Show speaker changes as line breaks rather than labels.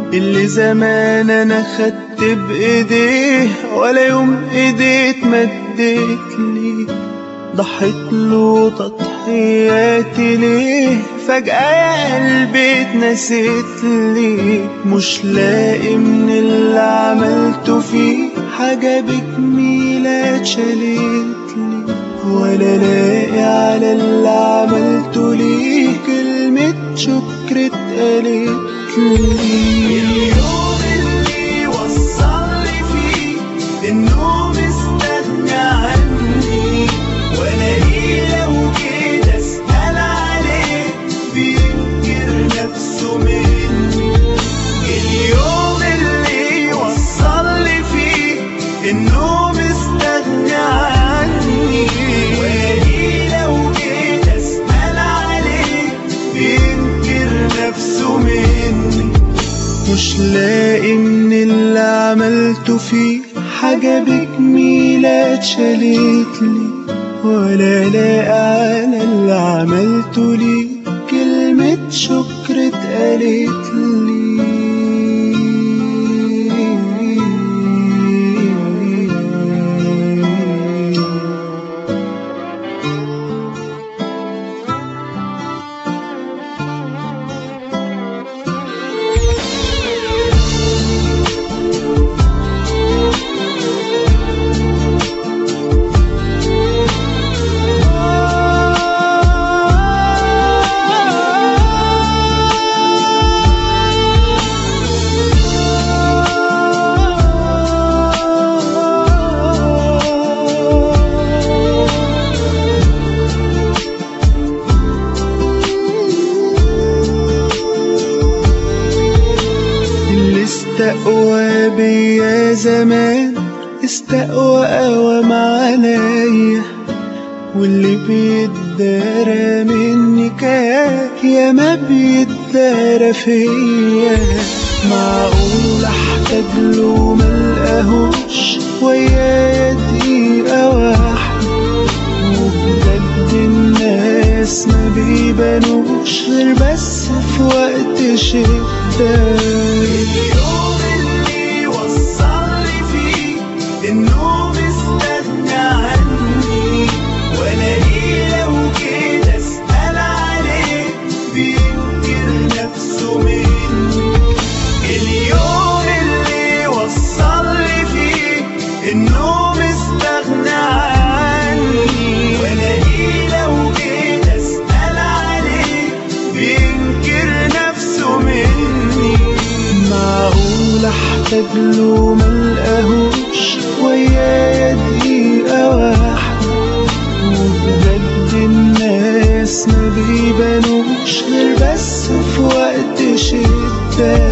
اللي زمان انا خدت بايديه ولا يوم ايديه اتمدت لي، ضحيت له تضحياتي ليه، فجأة يا قلبي اتنسيت لي. مش لاقي من اللي عملته فيه حاجة بجميلة اتشالت لي، ولا لاقي على اللي عملته ليه كلمة شكر اتقالت لي. اليوم اللي وصلني فيه انه مستغني عني، والاقيه لو جيت اسأل عليه بينكر نفسه مني. اليوم اللي وصلني فيه انه مستغني عني، والاقيه لو جيت اسأل عليه بينكر نفسه مني. مش لاقي من اللي عملته فيه حاجة بجميلة اتشالت لي، ولا لاقي على اللي عملته لي كلمة شكر اتقالت لي. استقوى بيا زمان استقوى قوام عليا، واللي بيتدارى مني كان يا ما بيتدارى فيا. معقول احتاج له ملقاهوش ويايا دقيقة واحدة، وبجد الناس ما بيبانوش غير بس في وقت شدة. اليوم اللي وصلني فيه انه مستغني عني، والاقيه لو جيت اسأل عليه بينكر نفسه مني. اليوم اللي وصلني فيه انه مستغني عني، والاقيه لو جيت اسأل عليه بينكر نفسه مني. معقول احتاج له ملقاهوش ويايا دقيقة واحدة، وبجد الناس ما بيبانوش غير بس في وقت شدة.